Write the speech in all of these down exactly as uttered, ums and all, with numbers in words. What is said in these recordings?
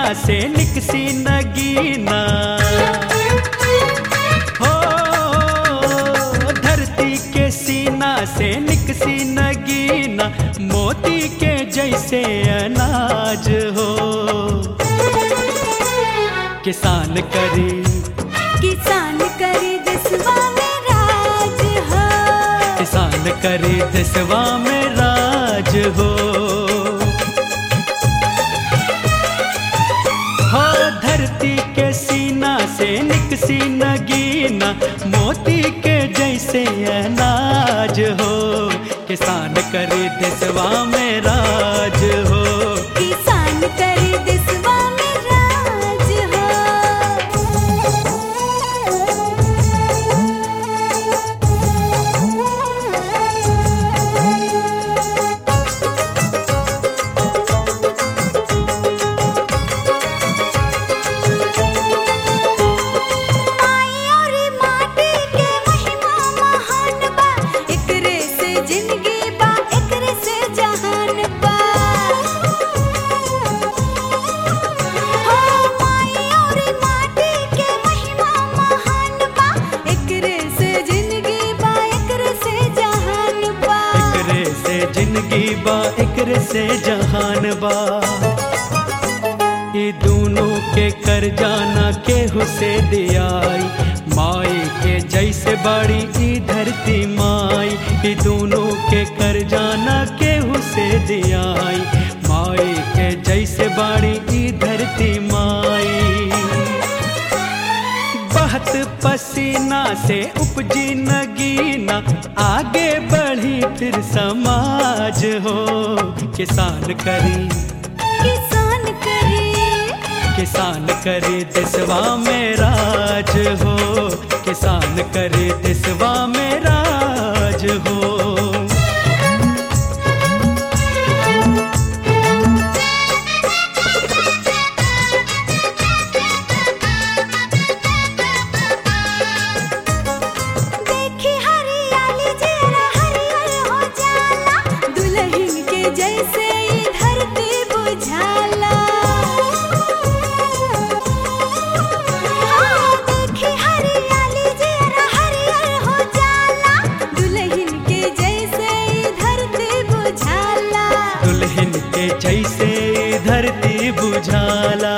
से निकसी नगीना, हो धरती के सीना से निकसी नगीना, मोती के जैसे अनाज हो। किसान करे किसान करे देशवा में राज हो, किसान करे देशवा में राज हो। हो धरती के सीना से निकसी नगीना, मोती के जैसे अनाज हो। किसान करे देशवा में राज हो, किसान करे देशवा में राज हो। जिंदगी बा एकरे से जहान बा, ये दोनों के कर जाना केहू से दियाई। माई के जैसे बड़ी ई धरती माई, ये दोनों के कर जाना केहू से दियाई। माई के जैसे बड़ी ई धरती माई, बहत पसीना से उपजी नगीना, आगे बढ़ी फिर समाज हो। किसान करे किसान करे किसान करे देशवा में राज हो, किसान करे देशवा में राज हो। जैसे ये धरती बुझाला, देखी हरियाली जरा हरियर हो जाला। दुल्हन के जैसे ये धरती बुझाला, दुल्हन के जैसे धरती बुझाला।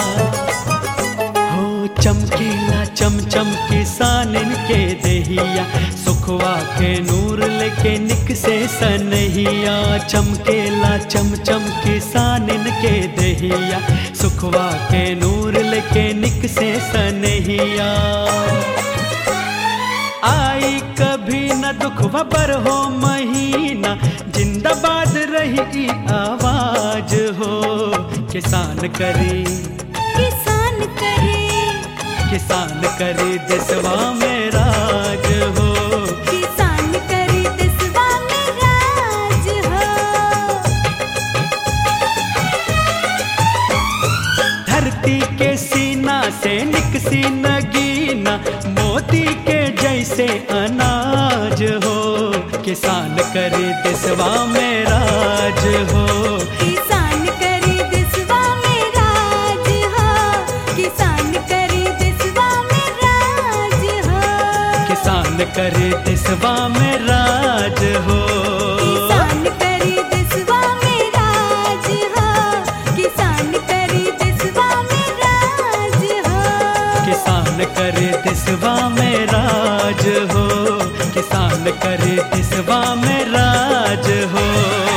हो चमकीला चम चम किसानन के देहिया, सुखवा के नूर लेके निकसे सनहिया। चमकेला चम चम किसानन के देहिया, सुखवा के नूर लेके निकसे सनहिया। आई कभी न दुखवा बर हो महीना, जिंदाबाद रही आवाज हो। किसान करे किसान करे किसान करे देशवा में राज हो, किसान करे देशवा में राज हो। धरती के सीना से निकसी नगीना, मोती के जैसे अनाज हो। किसान करे देशवा में राज हो, किसान करे देशवा में राज हो, किसान करे देशवा में राज हो, किसान करे देशवा में राज हो, किसान करे देशवा में राज हो, किसान करे देशवा में राज हो, किसान करे देशवा में राज हो, किसान करे देशवा में राज हो।